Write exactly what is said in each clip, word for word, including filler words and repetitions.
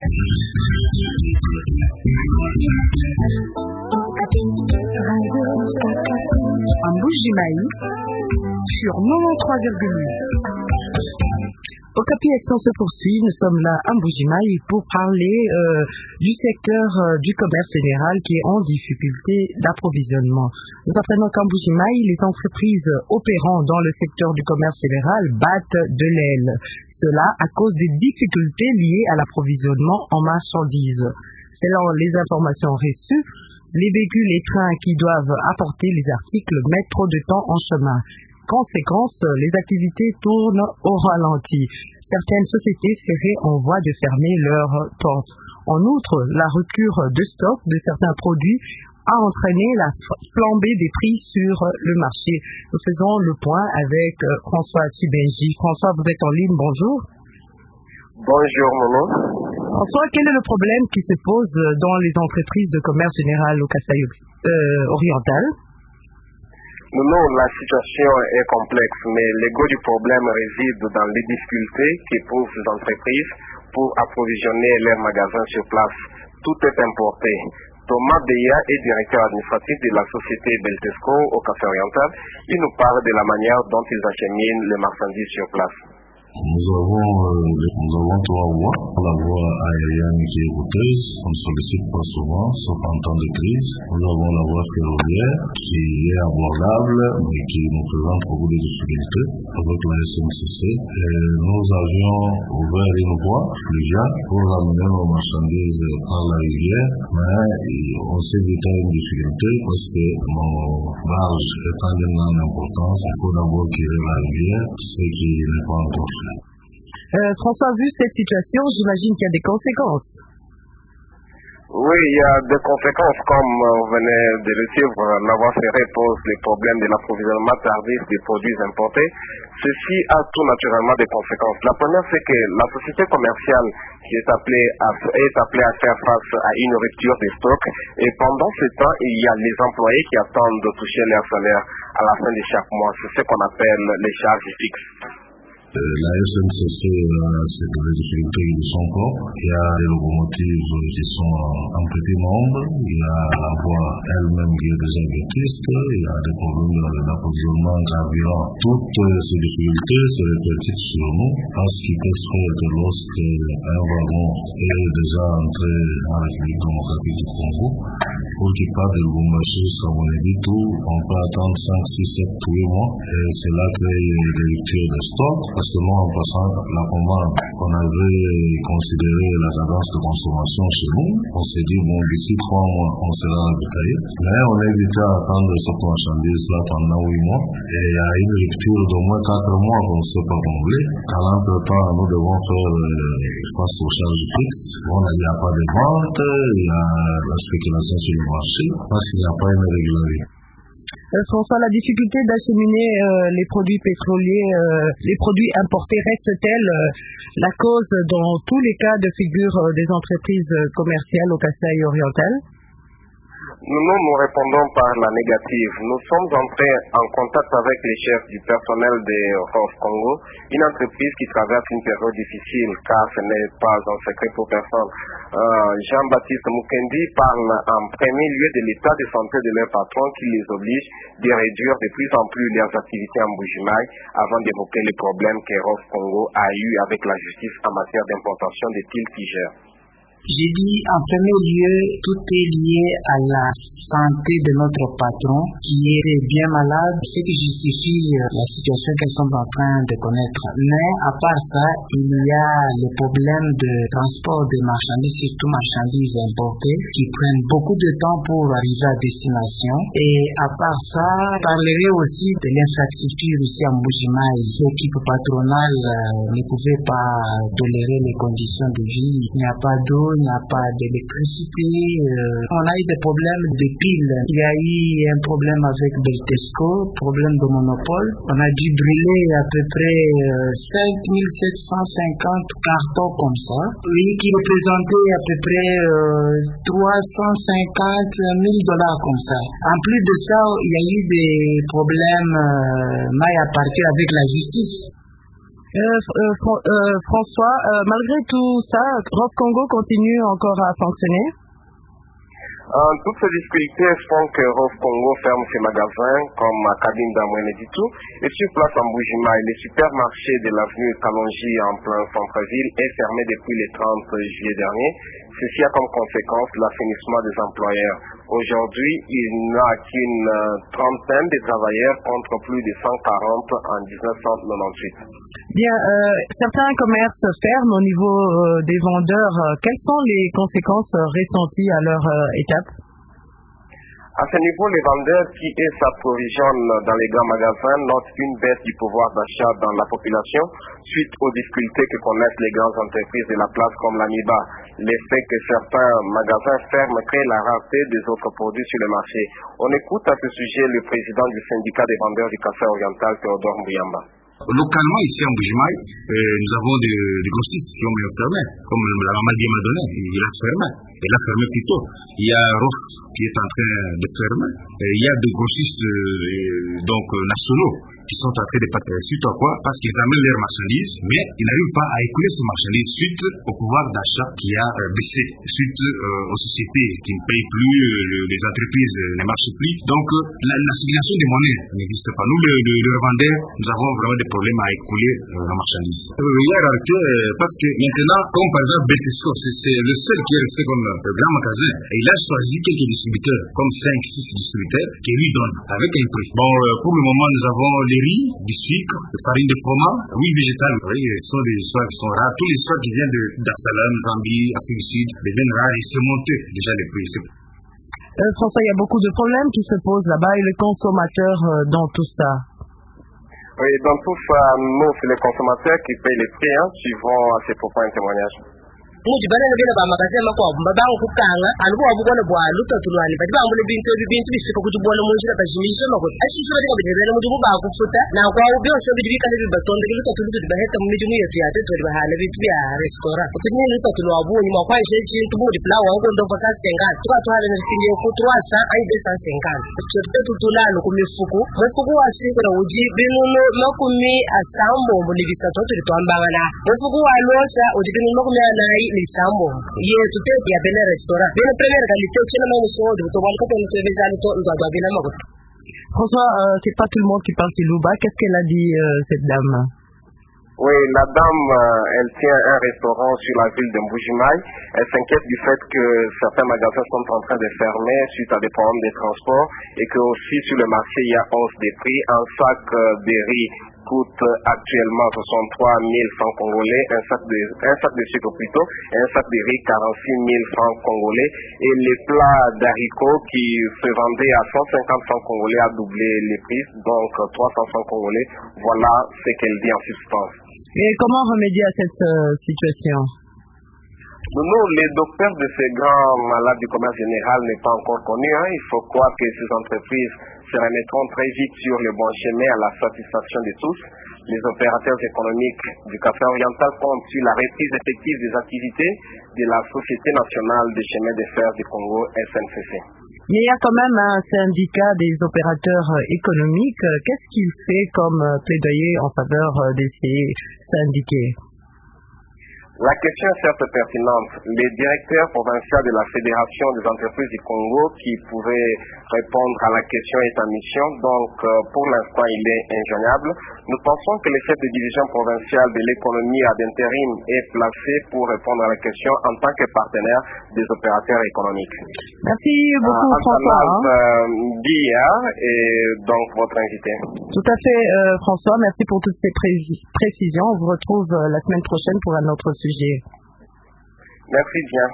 Mbuji-Mayi sur quatre-vingt-treize virgule huit. Okapi Action se poursuit. Nous sommes là à Mbuji-Mayi pour parler euh, du secteur euh, du commerce général qui est en difficulté d'approvisionnement. Nous apprenons qu'à Mbuji-Mayi, les entreprises opérant dans le secteur du commerce général battent de l'aile. Cela à cause des difficultés liées à l'approvisionnement en marchandises. Selon les informations reçues, les véhicules et trains qui doivent apporter les articles mettent trop de temps en chemin. Conséquence, les activités tournent au ralenti. Certaines sociétés seraient en voie de fermer leurs portes. En outre, la rupture de stock de certains produits a entraîné la flambée des prix sur le marché. Nous faisons le point avec François Chibenji. François, vous êtes en ligne, bonjour. Bonjour, Mono. François, quel est le problème qui se pose dans les entreprises de commerce général au Kasaï euh, oriental? Non, la situation est complexe, mais le gros du problème réside dans les difficultés qu'éprouvent les entreprises pour approvisionner leurs magasins sur place. Tout est importé. Thomas Deya est directeur administratif de la société Beltesco au Kasaï oriental. Il nous parle de la manière dont ils acheminent les marchandises sur place. Nous avons, euh, nous avons trois voies. La voie aérienne qui est routeuse, on ne sollicite pas souvent, sauf en temps de crise. Nous avons la voie ferroviaire qui est abordable, mais qui nous présente beaucoup de difficultés avec la S N C C. Et nous avions ouvert une voie fluviale pour ramener nos marchandises par la rivière, mais on s'est évité une difficulté parce que nos barges étant d'une grande importance, il faut d'abord tirer la rivière, ce qui n'est pas encore fait. Euh, François, vu cette situation, j'imagine qu'il y a des conséquences. Oui, il y a des conséquences, comme vous venez de le suivre. La voie ferrée pose les problèmes de l'approvisionnement tardif des produits importés. Ceci a tout naturellement des conséquences. La première, c'est que la société commerciale qui est appelée à, est appelée à faire face à une rupture des stocks. Et pendant ce temps, il y a les employés qui attendent de toucher leur salaire à la fin de chaque mois. C'est ce qu'on appelle les charges fixes. Euh, la S N C C, euh, c'est des difficultés qui ne sont pas. Il y a des locomotives qui sont en, en petit nombre. Il y a la voie elle-même qui est déjà vétuste. Il y a des problèmes d'approvisionnement carburant. Toutes ces difficultés se répercutent sur nous. Parce qu'il peut se faire que lorsque un wagon est déjà entré en République démocratique du Congo, pour qu'il parte de Lubumbashi jusqu'à Monibitu, on peut attendre cinq, six, sept, huit mois. Et c'est là qu'il y a des ruptures de stock. Parce que nous, en passant la commande, on avait considéré la cadence de consommation chez nous. On s'est dit, bon, d'ici trois mois, on sera ravitaillé. Mais on a évité à attendre cette marchandise-là pendant huit mois. Et il y a une rupture d'au moins quatre mois qu'on ne sait pas combler. À l'entretemps, nous devons faire euh, face aux charges fixes. Bon, il n'y a pas de vente, il y a la spéculation sur le marché, parce qu'il n'y a pas une régularité. François, la difficulté d'acheminer euh, les produits pétroliers, euh, les produits importés reste-t-elle euh, la cause dans tous les cas de figure euh, des entreprises commerciales au Kasaï oriental? Nous, nous, nous répondons par la négative. Nous sommes entrés en contact avec les chefs du personnel de Rof Congo, une entreprise qui traverse une période difficile, car ce n'est pas un secret pour personne. Euh, Jean-Baptiste Mukendi parle en premier lieu de l'état de santé de leur patron qui les oblige de réduire de plus en plus leurs activités en Mbuji-Mayi avant d'évoquer les problèmes que Rof Congo a eu avec la justice en matière d'importation des piles tigères. J'ai dit en premier lieu, tout est lié à la santé de notre patron qui est bien malade, ce qui justifie la situation qu'elles sont en train de connaître. Mais à part ça, il y a le problème de transport de marchandises, surtout marchandises importées, qui prennent beaucoup de temps pour arriver à destination. Et à part ça, je parlerai aussi de l'infrastructure ici à Mbuji-Mayi. L'équipe patronale euh, ne pouvait pas tolérer les conditions de vie. Il n'y a pas d'eau, il n'y a pas d'électricité. Euh, on a eu des problèmes de piles. Il y a eu un problème avec Beltesco, problème de monopole. On a dû brûler à peu près euh, cinq mille sept cent cinquante cartons comme ça, oui, qui représentaient à peu près euh, trois cent cinquante mille dollars comme ça. En plus de ça, il y a eu des problèmes euh, maille à partir avec la justice. Euh, euh, Fr- euh, François, euh, malgré tout ça, Rof Congo continue encore à fonctionner? Euh, toutes ces difficultés font que Rof Congo ferme ses magasins comme à Kabinda Mweneditu et sur place en Mbujimai. Le supermarché de l'avenue Kalonji en plein centre-ville est fermé depuis le trente juillet dernier. Ceci a comme conséquence l'assainissement des employeurs. Aujourd'hui, il n'y a qu'une trentaine de travailleurs contre plus de cent quarante en dix-neuf cent quatre-vingt-dix-huit. Bien, euh, certains commerces ferment au niveau euh, des vendeurs. Quelles sont les conséquences euh, ressenties à leur euh, étape? À ce niveau, les vendeurs qui s'approvisionnent dans les grands magasins notent une baisse du pouvoir d'achat dans la population suite aux difficultés que connaissent les grandes entreprises de la place comme l'Amiba. L'effet que certains magasins ferment crée la rareté des autres produits sur le marché. On écoute à ce sujet le président du syndicat des vendeurs du Café Oriental, Théodore Mbouyamba. Localement, ici en Mbujimai, euh, nous avons des, des grossistes qui ont fermé, comme la maman Dieu m'a donné, il a fermé, il a fermé plus tôt. Il y a Rof qui est en train de fermer, et il y a des grossistes euh, donc euh, nationaux qui sont en train de partir. Suite à quoi? Parce qu'ils amènent leurs marchandises, mais ils n'arrivent pas à écouler ces marchandises suite au pouvoir d'achat qui a euh, baissé, suite euh, aux sociétés qui ne payent plus, euh, les entreprises euh, ne marchent plus. Donc euh, la, la circulation des monnaies n'existe pas. Nous, le, le, le revendeur, nous avons vraiment des problèmes à écouler euh, la marchandise. Euh, il y a rareté euh, parce que maintenant, comme par exemple Betesco, c'est, c'est le seul qui est resté comme euh, grand magasin. Et il a choisi quelques distributeurs, comme cinq six distributeurs, qui lui donnent avec un prix. Bon, euh, pour le moment, nous avons les riz, du sucre, de farine de fromage, oui, végétal. Oui, ce sont des histoires qui sont rares. Tous les histoires qui viennent de d'Arsalam, Zambie, Afrique du Sud, deviennent rares et c'est monté déjà les prix. Euh, François, il y a beaucoup de problèmes qui se posent là-bas et le consommateur euh, dans tout ça. Oui, dans tout ça, nous, c'est les consommateurs qui payent les prix, hein, suivant à ces propos un témoignage. Muji bana na bela ba magazine mako mbabangu kukanga alubo abugona bwa luto tulwani bati bambu le bintu bintu bisika kujibona munjira bajimisha mako ashiso batika bidebele mujibu ba kufuta na kwa byose bidibika le batonde luto tulutu baheta mumiji mu yetu yate to bahala bitu bya restaurant utini luto tulwabu nyuma kwa jeje tubudi plawa ngo ndo baka sengana tuka twale na tinge ku trois cents ai deux cent cinquante tsote tutulalo ku mifuku mifuku wasiko na uji binuno makumi asambo mbulibisa to tulitwambangana mifuku walosa uji binuno makumi anai Sambo. Ye tute ya belle restaurant. Belle première qualité qui est même chose de tout bon quand on se fait ça tout on doit bien magot. François, euh, c'est pas tout le monde qui parle Silouba. Qu'est-ce qu'elle a dit euh, cette dame? Oui, la dame, euh, elle tient un restaurant sur la ville de Mbujimai. Elle s'inquiète du fait que certains magasins sont en train de fermer suite à des problèmes de transport et que aussi sur le marché il y a hausse des prix. Un sac euh, de riz coûte actuellement soixante-trois mille francs congolais, un sac de un sac de sucre plutôt, et un sac de riz quarante-six mille francs congolais, et les plats d'haricots qui se vendaient à cent cinquante francs congolais a doublé les prix, donc trois cents francs congolais. Voilà ce qu'elle dit en substance. Et comment remédier à cette euh, situation? Nous, les docteurs de ces grands malades du commerce général n'est pas encore connus. Hein. Il faut croire que ces entreprises se remettront très vite sur le bon chemin à la satisfaction de tous. Les opérateurs économiques du Café Oriental comptent sur la reprise effective des activités de la Société nationale des chemins de fer du Congo, S N C C. Mais il y a quand même un syndicat des opérateurs économiques. Qu'est-ce qu'il fait comme plaidoyer en faveur de ces syndiqués? La question est certes pertinente. Le directeur provincial de la Fédération des entreprises du Congo qui pourrait répondre à la question est en mission, donc euh, pour l'instant il est injoignable. Nous pensons que le chef de division provinciale de l'économie ad intérim est placé pour répondre à la question en tant que partenaire des opérateurs économiques. Merci beaucoup euh, François. Euh, Dia est donc votre invité. Tout à fait euh, François, merci pour toutes ces pré- précisions. On vous retrouve euh, la semaine prochaine pour un autre sujet. Merci bien.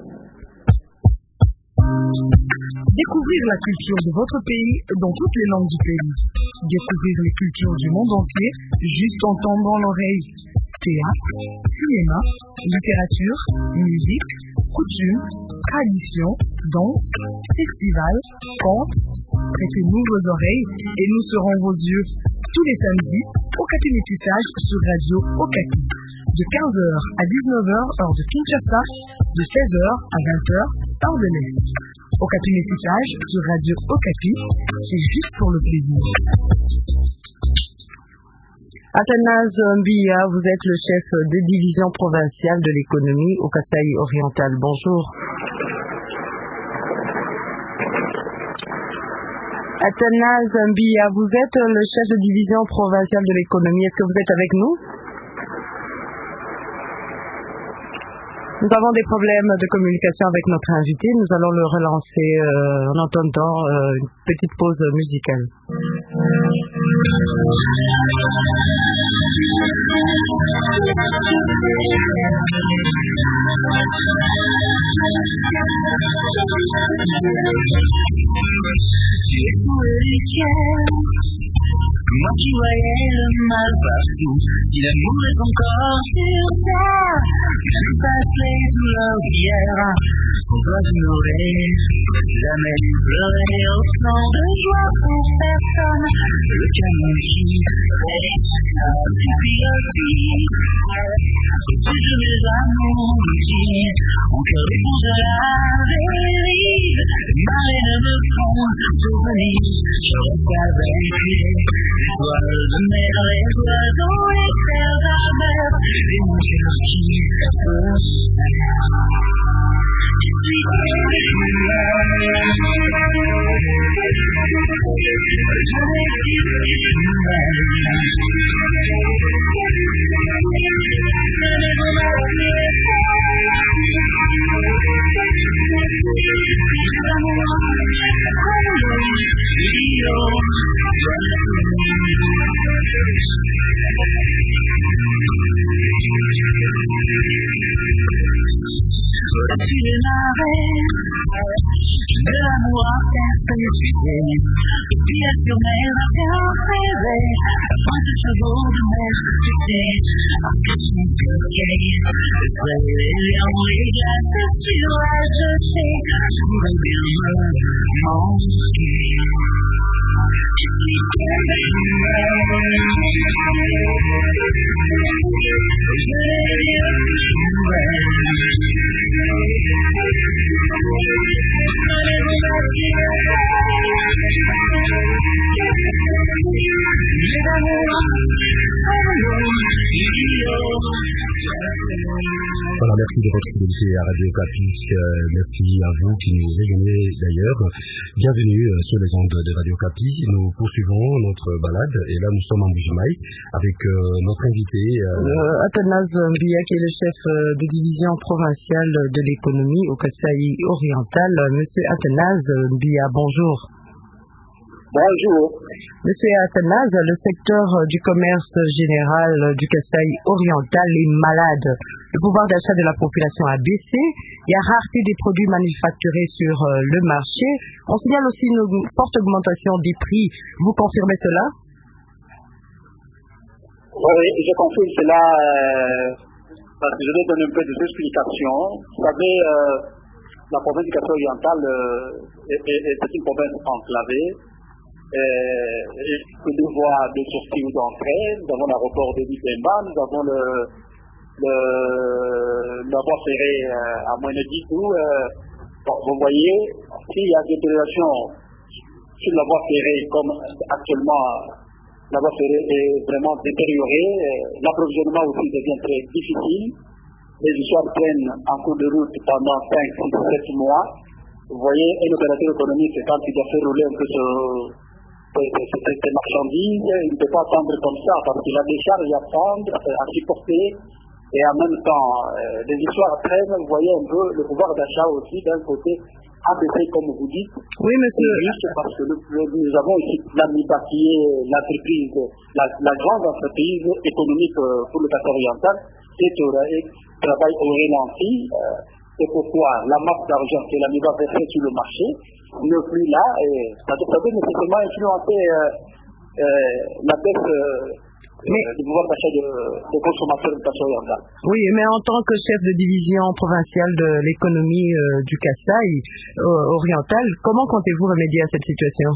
Découvrir la culture de votre pays dans toutes les langues du pays. Découvrir les cultures du monde entier juste en tendant l'oreille. Théâtre, cinéma, littérature, musique, coutumes, traditions, danse, festival, contes. Prêtez-nous vos oreilles et nous serons vos yeux tous les samedis au Okapi Métissage sur Radio Okapi. De quinze heures à dix-neuf heures, heure de Kinshasa, de seize heures à vingt heures, heure de l'Est. Okapi Métissage sur Radio Okapi, c'est juste pour le plaisir. Athanase Mbia, vous êtes le chef de division provinciale de l'économie au Kasaï oriental. Bonjour. Athanase Mbia, vous êtes le chef de division provinciale de l'économie. Est-ce que vous êtes avec nous? Nous avons des problèmes de communication avec notre invité. Nous allons le relancer euh, en entendant euh, une petite pause musicale. Moi qui voyais le mal partout, si l'amour est encore sur terre, je passe les douleurs d'hier, sans toi je n'aurais jamais pleuré autant de joie pour personne. Le camion qui fait ça pilotis, au-dessus de mes amours qui ont cœur pour de la dérive, marée ne me prend souvenir, je reste avec lui. Étoiles de mer, étoiles dans les terres d'Albert, et mon cœur qui se serre. Je suis humain, je n'existe humain. Au-dessus des marais, de l'amour à perpétuité, et puis sur mes vacances rêvées, afin de chevaux de mer futé, en piscine coquille, le frais, les lions, les glaces sur la jetée, je voudrais bien me manquer. Je suis Voilà, merci de votre fidélité à Radio Campus. Euh, merci à vous qui nous rejoignez d'ailleurs. Bienvenue euh, sur les ondes de Radio Campus. Nous poursuivons notre balade et là nous sommes en Mbuji-Mayi avec euh, notre invité. Euh... Euh, Athanase Mbia qui est le chef euh, de division provinciale de l'économie au Kasaï oriental. Monsieur Athanase Mbia, bonjour. Bonjour. Monsieur Athanase, le secteur du commerce général du Kasaï oriental est malade. Le pouvoir d'achat de la population a baissé. Il y a rareté des produits manufacturés sur le marché. On signale aussi une forte augmentation des prix. Vous confirmez cela? Oui, je confirme cela. Euh, parce que je vais donner un peu d'explication. Vous savez, euh, la province du Kasaï oriental euh, est, est, est une province enclavée. Euh, et deux voies de sortie ou d'entrée. Nous avons l'aéroport de Bipemba, nous avons le, le, la voie ferrée euh, à Moïneditou. Euh, bon, vous voyez, s'il y a des détériorations sur la voie ferrée, comme actuellement la voie ferrée est vraiment détériorée, euh, l'approvisionnement aussi devient très difficile. Les histoires prennent en cours de route pendant cinq, six, sept mois. Vous voyez, un opérateur économique, quand il doit faire rouler un peu ce ces marchandises, il ne peut pas attendre comme ça parce qu'il a des charges à prendre, à supporter et en même temps euh, les histoires traînent. Vous voyez un peu le pouvoir d'achat aussi d'un côté a baissé comme vous dites. Oui monsieur. Juste parce que le, le, nous avons ici l'Amiba qui est l'entreprise, la, la grande entreprise économique euh, pour le Kasaï oriental qui travaille au ralenti. Euh, C'est pourquoi la masse d'argent que l'Amiba versée sur le marché n'est plus là et ça peut nécessairement influencer euh, euh, la baisse euh, mais, du pouvoir d'achat de, de consommateurs du Kasaï oriental. Oui, mais en tant que chef de division provinciale de l'économie euh, du Kasaï euh, oriental, comment comptez-vous remédier à cette situation?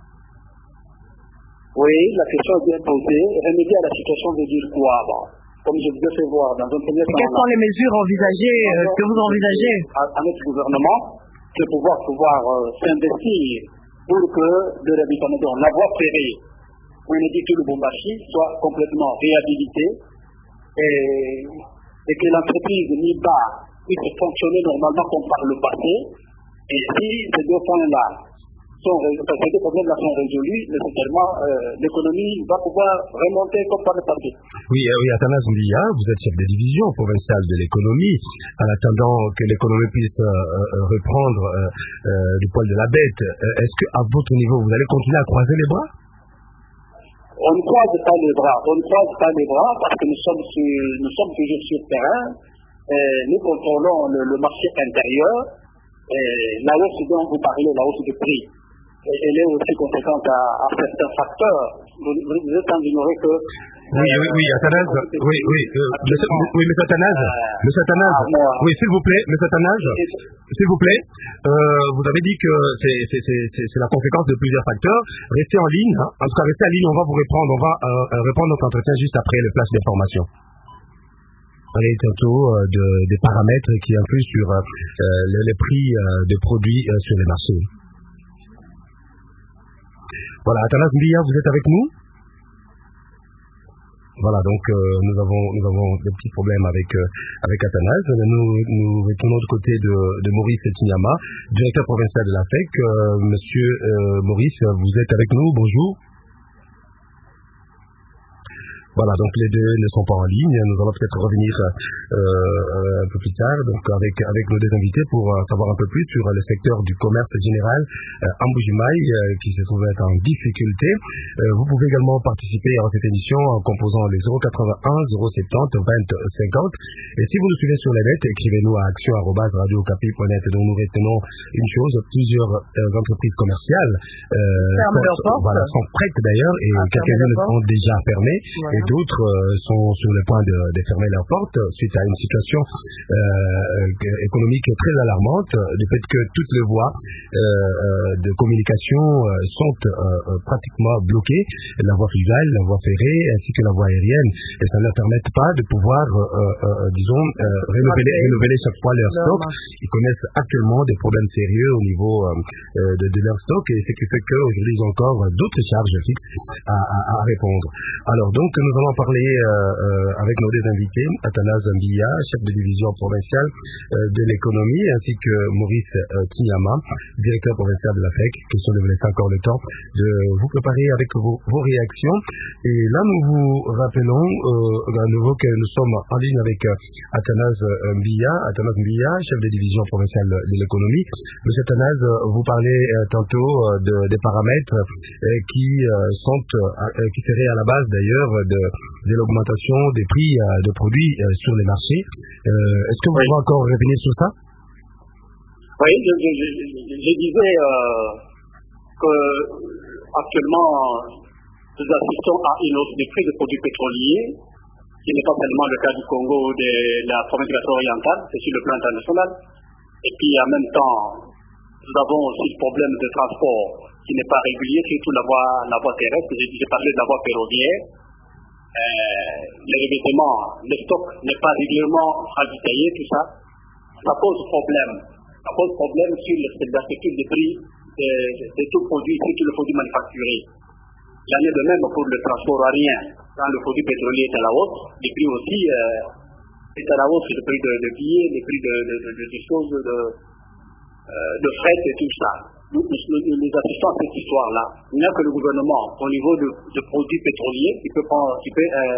Oui, la question est bien posée. Remédier à la situation veut dire quoi? Bon, comme je vous ai fait voir dans un premier temps. Quelles sont les mesures envisagées, euh, que vous envisagez à, à notre gouvernement, c'est pouvoir pouvoir euh, s'investir pour que le réhabilitation, la voie ferrée Ouénedi tout le Lubumbashi soit complètement réhabilité et, et que l'entreprise N I B A puisse fonctionner normalement comme par le passé. Et si ces deux points-là sont enfin, ces deux problèmes-là sont résolus, nécessairement euh, l'économie va pouvoir remonter comme par le passé. Oui, euh, oui, Athanase Mbia, vous êtes chef de division provinciale de l'économie. En attendant que l'économie puisse euh, euh, reprendre euh, euh, du poil de la bête, euh, est-ce qu'à votre niveau, vous allez continuer à croiser les bras? On ne croise pas les bras, on ne croise pas les bras parce que nous sommes, sur, nous sommes toujours sur le terrain. Et nous contrôlons le, le marché intérieur. Et la hausse dont vous parlez, la hausse du prix, elle est aussi conséquente à, à certains facteurs. Vous, vous êtes en ignorer que... Oui, oui, oui, Athanase, oui, oui, euh, monsieur, oui, monsieur Athanase, euh, monsieur Athanase, ah, oui, s'il vous plaît, monsieur Athanase, s'il vous plaît, euh, vous avez dit que c'est, c'est, c'est, c'est la conséquence de plusieurs facteurs. Restez en ligne, hein. En tout cas, restez en ligne, on va vous répondre, on va euh, répondre notre entretien juste après le flash d'information. On est tantôt euh, de, des paramètres qui influent sur euh, les, les prix euh, des produits euh, sur les marchés. Voilà, Athanase Mbia, vous êtes avec nous? Voilà, donc euh, nous avons nous avons des petits problèmes avec euh, avec Athanase. Nous nous retournons du côté de, de Maurice Etinyama, directeur provincial de la F E C. Euh, monsieur euh, Maurice, vous êtes avec nous? Bonjour. Voilà, donc les deux ne sont pas en ligne. Nous allons peut-être revenir euh, un peu plus tard, donc avec avec nos deux invités pour euh, savoir un peu plus sur le secteur du commerce général euh, en Mbuji-Mayi euh, qui se trouve être en difficulté. Euh, vous pouvez également participer à cette émission en composant les zéro quatre-vingt-un zéro soixante-dix vingt cinquante. Et si vous nous suivez sur les net, écrivez-nous à action arobase radio okapi point net, dont nous retenons une chose: plusieurs euh, entreprises commerciales euh, sont, voilà, sont prêtes d'ailleurs, et ah, quelques-unes sont déjà fermées. Voilà. Et d'autres euh, sont sur le point de, de fermer leurs portes suite à une situation euh, économique très alarmante, du fait que toutes les voies euh, de communication euh, sont euh, pratiquement bloquées, la voie fluviale, la voie ferrée ainsi que la voie aérienne, et ça ne leur permet pas de pouvoir, euh, euh, disons, euh, renouveler, renouveler chaque fois leur stock. Ils connaissent actuellement des problèmes sérieux au niveau euh, de, de leur stock, et ce qui fait qu'aujourd'hui ils ont encore d'autres charges fixes à, à, à répondre. Alors donc nous Nous allons parler euh, euh, avec nos deux invités, Athanase Mbia, chef de division provinciale euh, de l'économie, ainsi que Maurice euh, Etinyama, directeur provincial de la F E C, qui sont de vous laisser encore le temps de vous préparer avec vos, vos réactions. Et là, nous vous rappelons euh, à nouveau que nous sommes en ligne avec euh, Athanase Mbia, Athanase Mbia, chef de division provinciale de l'économie. Monsieur Athanase, vous parlez euh, tantôt euh, de, des paramètres euh, qui euh, sont, euh, qui seraient à la base d'ailleurs de de l'augmentation des prix euh, de produits euh, sur les marchés. Euh, est-ce que vous oui. pouvez encore revenir sur ça? Oui, je, je, je, je disais euh, que actuellement nous assistons à une hausse des prix des produits pétroliers, qui n'est pas seulement le cas du Congo ou de la province orientale, c'est sur le plan international. Et puis en même temps, nous avons aussi le problème de transport qui n'est pas régulier, surtout la voie, la voie terrestre. J'ai parlé de la voie ferroviaire. Euh, les revêtements, le stock n'est pas régulièrement ravitaillé, tout ça, ça pose problème. Ça pose problème sur l'architecture des prix de, de, de tout produit, surtout le produit manufacturé. Il y en a de même pour le transport aérien. Quand le produit pétrolier est à la hausse, les prix aussi euh, est à la hausse, le prix de, de billets, les prix de, de, de, de, de choses, de, euh, de fret et tout ça. Nous, nous, nous assistons à cette histoire-là. Il n'y a que le gouvernement, au niveau de, de produits pétroliers, qui peut prendre, qui peut, euh,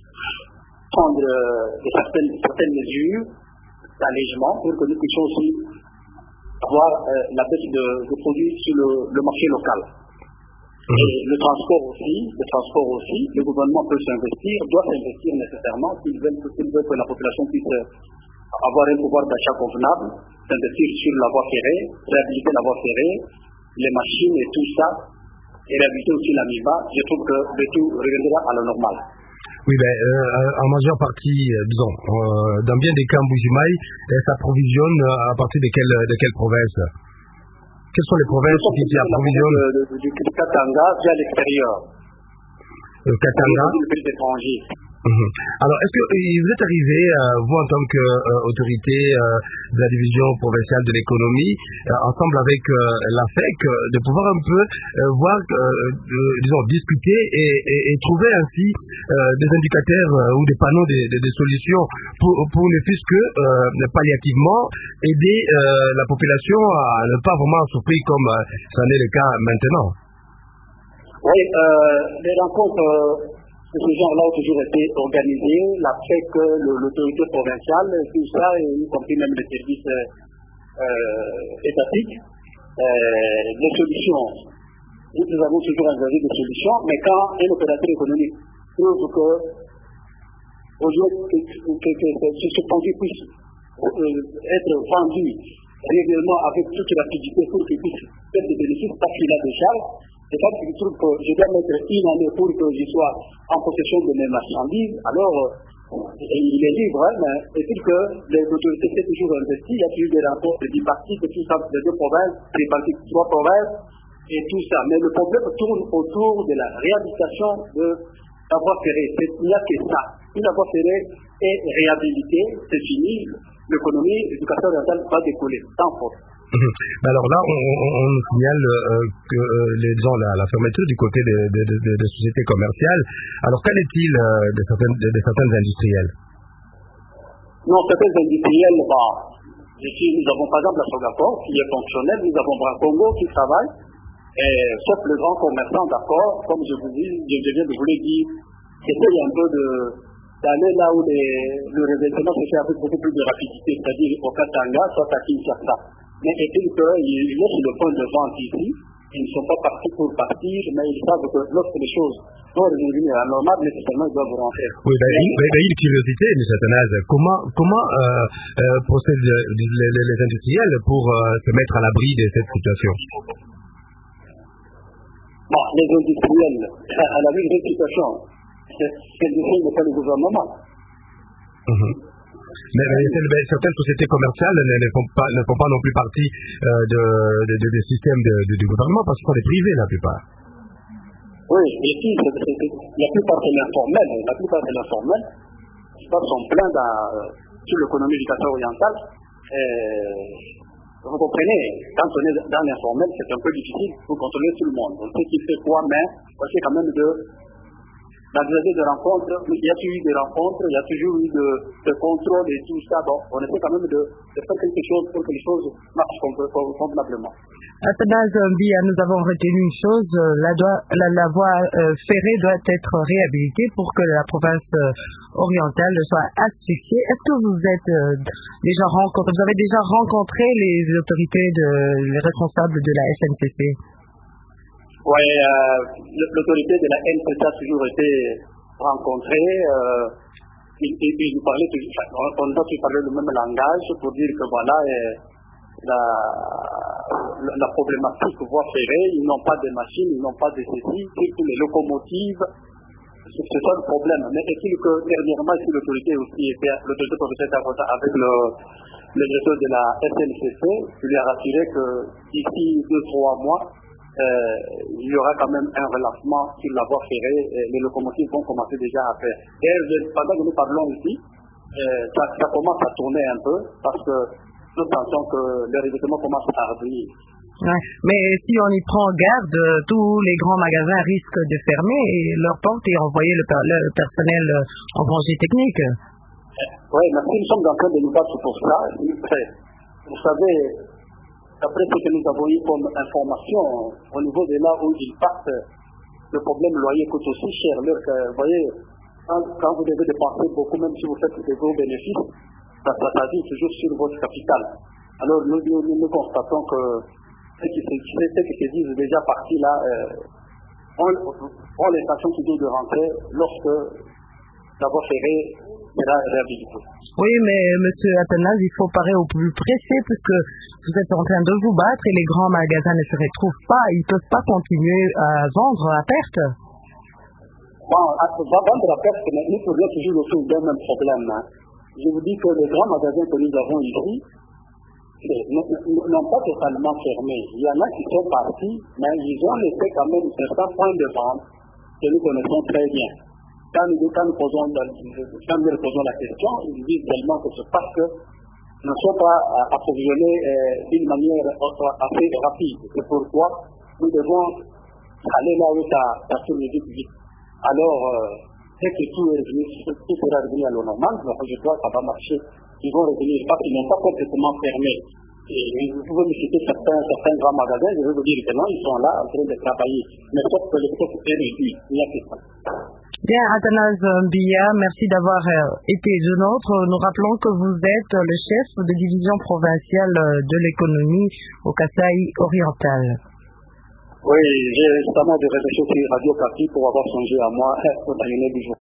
prendre euh, certaines, certaines mesures d'allègement pour que nous puissions aussi avoir euh, la baisse de, de produits sur le, le marché local. Mmh. Et le transport aussi, le transport aussi, le gouvernement peut s'investir, doit s'investir nécessairement s'il veut, s'il veut que la population puisse avoir un pouvoir d'achat convenable, s'investir sur la voie ferrée, réhabiliter la voie ferrée, les machines et tout ça, et réhabiliter aussi la M I B A. Je trouve que le tout reviendra à la normale. Oui, ben, euh, en majeure partie, euh, disons, euh, dans bien des cas, Mbuji-Mayi euh, s'approvisionne à partir de quelle, de quelle province? Quelles sont les provinces qui s'y approvisionnent? Du Katanga via l'extérieur. Le Katanga? Le pays étranger. Mmh. Alors, est-ce que vous êtes arrivé, euh, vous en tant qu'autorité euh, euh, de la division provinciale de l'économie, euh, ensemble avec euh, la F E C, euh, de pouvoir un peu euh, voir, euh, de, disons, discuter et, et, et trouver ainsi euh, des indicateurs euh, ou des panneaux, des, des, des solutions pour, pour ne plus que euh, palliativement aider euh, la population à ne pas vraiment souffrir comme euh, ça en est le cas maintenant. Oui, euh, les rencontres euh, de ce genre-là ont toujours été organisées, la F E C, l'autorité provinciale, tout ça, y compris même les services euh, étatiques, euh, les solutions. Nous avons toujours envisagé des solutions, mais quand un opérateur économique trouve que, au lieu que, que, que, que ce produit puisse euh, être vendu régulièrement avec toute rapidité pour qu'il puisse faire des bénéfices parce qu'il a des charges, et quand il trouve que je dois mettre une année pour que je sois en possession de mes marchandises, alors euh, il est libre, hein, mais est-il que les autorités s'est toujours investies, il y a toujours des rencontres bipartites, tout ça, de deux provinces, tripartites, trois provinces, et tout ça. Mais le problème tourne autour de la réhabilitation de la voie ferrée. Il n'y a que ça. Une voie ferrée est réhabilitée, c'est fini, l'économie, l'éducation orientale va décoller, sans faute. Mais alors là, on, on, on nous signale euh, que euh, les gens, la, la fermeture du côté des de, de, de, de sociétés commerciales. Alors qu'en est-il euh, de, certaines, de, de certaines industrielles? Non, certaines industrielles, bah, ici nous avons par exemple la Sogapor qui est fonctionnelle, nous avons Bracongo qui travaille, et, sauf les grands commerçants, d'accord, comme je vous dis, je viens de vous le dire, essaye un peu de d'aller là où les, le revêtement se fait avec beaucoup plus de rapidité, c'est-à-dire au Katanga, soit à Kinshasa. Mais est-il qu'ils laissent le point de vente ici, ils ne sont pas partis pour partir, mais ils savent que lorsque les choses vont revenir à la normale, nécessairement ils doivent rentrer. Oui, ben, il, ben, une curiosité, M. Athanase, comment, comment euh, euh, procèdent les, les, les industriels pour euh, se mettre à l'abri de cette situation? Bon, les industriels, à l'abri de cette situation, c'est n'est pas le gouvernement. Mmh. Mais, mais, mais certaines sociétés commerciales ne, ne, font pas, ne font pas non plus partie euh, de, de, de, des systèmes de, de, du gouvernement parce que ce sont des privés la plupart. Oui, ici, c'est, c'est, c'est, la plupart c'est l'informel. La plupart c'est l'informel. Les plupart sont pleins dans, sur l'économie du Qatar oriental. Et, vous comprenez, quand on est dans l'informel, c'est un peu difficile pour contrôler tout le monde. On sait qui fait quoi, mais on sait quand même de d'envisager des rencontres, il y a toujours eu des rencontres, il y a toujours eu de, de contrôle et tout ça, donc on essaie quand même de, de faire quelque chose pour que les choses marchent convenablement. Athanase Mbia, nous avons retenu une chose, la, doit, la, la voie euh, ferrée doit être réhabilitée pour que la province euh, orientale soit asphyxiée. Est-ce que vous êtes euh, déjà rencontré, vous avez déjà rencontré les autorités, de, les responsables de la S N C C? Oui, euh, l'autorité de la N C C a toujours été rencontrée. Euh, ils, ils, ils nous parlaient toujours, on, on doit parler le même langage pour dire que voilà, euh, la, la, la problématique voie ferrée, ils n'ont pas de machines, ils n'ont pas de ceci, surtout les locomotives, c'est ça le problème. Mais est-il que dernièrement, si l'autorité aussi était, l'autorité provinciale était en contact avec le, le directeur de la S N C C, il lui a rassuré que d'ici deux, trois mois, Euh, il y aura quand même un relancement sur la voie ferrée et les locomotives vont commencer déjà à faire. Et pendant que nous parlons ici, euh, ça, ça commence à tourner un peu parce que nous pensons que le revêtement commence à revenir. Ouais. Mais si on y prend garde, tous les grands magasins risquent de fermer et leurs portes et envoyer le, le personnel en congé technique. Oui, merci, nous sommes en train de nous battre pour ça. Vous savez, d'après ce que nous avons eu comme information, au niveau de là où ils partent, le problème loyer coûte aussi cher. Alors que, vous voyez, quand, quand vous devez dépenser beaucoup, même si vous faites des gros bénéfices, ça, ça s'agit toujours sur votre capital. Alors nous, nous, nous, nous constatons que ceux qui, ceux qui se disent déjà partis là, euh, ont, ont l'intention toujours de rentrer lorsque la voie ferrée sera réhabilitée. Oui, mais M. Athanase, il faut parler au plus pressé puisque vous êtes en train de vous battre et les grands magasins ne se retrouvent pas. Ils ne peuvent pas continuer à vendre à perte. Bon, à vendre à perte, mais nous pourrions toujours autour d'un même problème. Hein. Je vous dis que les grands magasins que nous avons ici n'ont pas totalement fermé. Il y en a qui sont partis, mais ils ont laissé quand même certains points de vente que nous connaissons très bien. quand nous, quand nous posons la, quand nous posons la question, ils disent tellement que c'est parce que nous ne sommes pas approvisionnés euh, d'une manière assez rapide. C'est pourquoi nous devons aller là où ça, ça se met vite vite. Alors, euh, dès que tout est revenu, tout sera revenu à l'eau normale, donc je crois que ça va marcher. Ils vont revenir, parce qu'ils n'ont pas complètement fermé. Et vous pouvez me citer certains, certains grands magasins, je vais vous dire que non, ils sont là en train de travailler. Mais sauf que le stock est réduit, il n'y a que ça. Bien, Athanase Mbia, merci d'avoir euh, été de nôtre. Nous rappelons que vous êtes le chef de division provinciale de l'économie au Kasaï oriental. Oui, j'ai justement des réflexions sur Radio Kapi pour avoir songé à moi au dernier du jour.